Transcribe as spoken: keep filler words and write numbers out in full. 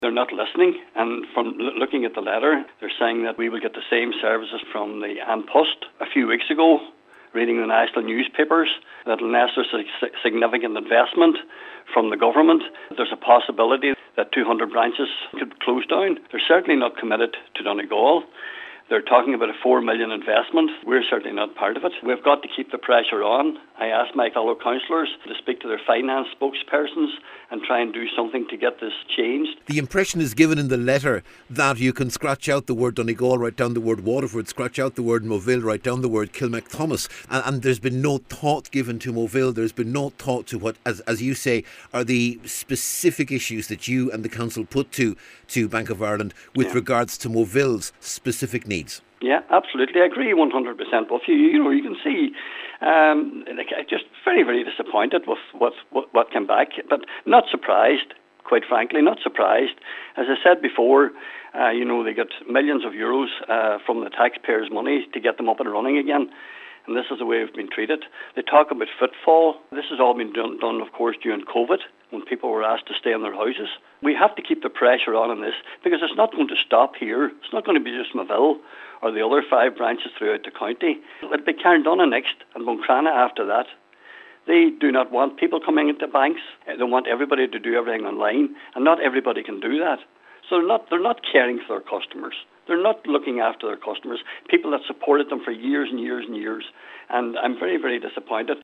They're not listening, and from l- looking at the letter, they're saying that we will get the same services from the An Post. A few weeks ago, reading the national newspapers, that unless there's a si- significant investment from the government, there's a possibility that two hundred branches could close down. They're certainly not committed to Donegal. They're talking about a four million investment. We're certainly not part of it. We've got to keep the pressure on. I asked my fellow councillors to speak to their finance spokespersons and try and do something to get this changed. The impression is given in the letter that you can scratch out the word Donegal, write down the word Waterford, scratch out the word Moville, write down the word Kilmacthomas, and, and there's been no thought given to Moville. There's been no thought to what, as as you say, are the specific issues that you and the council put to to Bank of Ireland with yeah. regards to Moville's specific needs. Yeah, absolutely. I agree one hundred percent with you. You know, you can see, um, like, just very, very disappointed with what, what, what came back, but not surprised, quite frankly, not surprised. As I said before, uh, you know, they get millions of euros uh, from the taxpayers' money to get them up and running again. And this is the way we've been treated. They talk about footfall. This has all been done, done, of course, during COVID, when people were asked to stay in their houses. We have to keep the pressure on in this, because it's not going to stop here. It's not going to be just Moville or the other five branches throughout the county. It'll be Carndonagh next and Buncrana after that. They do not want people coming into banks. They want everybody to do everything online, and not everybody can do that. So they're not, they're not caring for their customers. They're not looking after their customers, people that supported them for years and years and years. And I'm very, very disappointed.